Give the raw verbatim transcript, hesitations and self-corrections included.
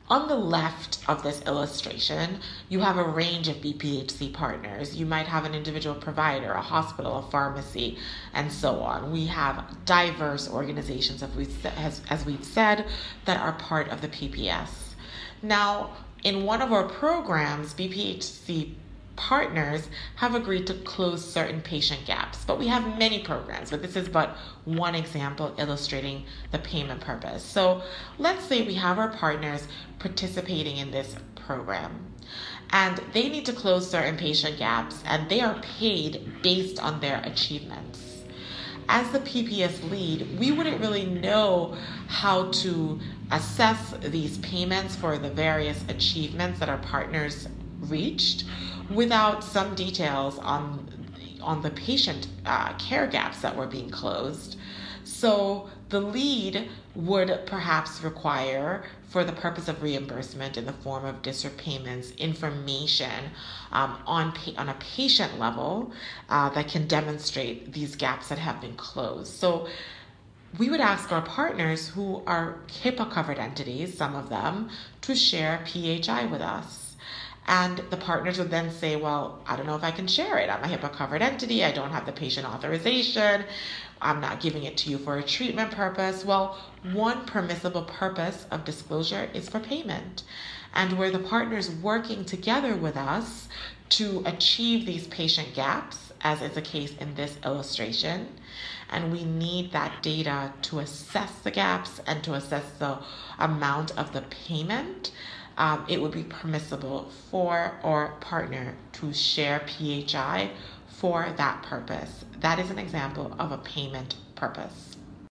On the left of this illustration, you have a range of B P H C partners. You might have an individual provider, a hospital, a pharmacy, and so on. We have diverse organizations, as we've, as, as we've said, that are part of the P P S. Now, in one of our programs, B P H C partners have agreed to close certain patient gaps. But we have many programs, but this is but one example illustrating the payment purpose. So let's say we have our partners participating in this program, and they need to close certain patient gaps, and they are paid based on their achievements. As the P P S lead, we wouldn't really know how to assess these payments for the various achievements that our partners reached without some details on on the patient uh, care gaps that were being closed. So the lead would perhaps require, for the purpose of reimbursement in the form of D S R payments, information um, on pa- on a patient level uh, that can demonstrate these gaps that have been closed. So we would ask our partners, who are HIPAA covered entities, some of them, to share P H I with us. And the partners would then say, well, I don't know if I can share it. I'm a HIPAA covered entity. I don't have the patient authorization. I'm not giving it to you for a treatment purpose. Well, one permissible purpose of disclosure is for payment. And where the partners working together with us to achieve these patient gaps, as is the case in this illustration, and we need that data to assess the gaps and to assess the amount of the payment, Um, it would be permissible for our partner to share P H I for that purpose. That is an example of a payment purpose.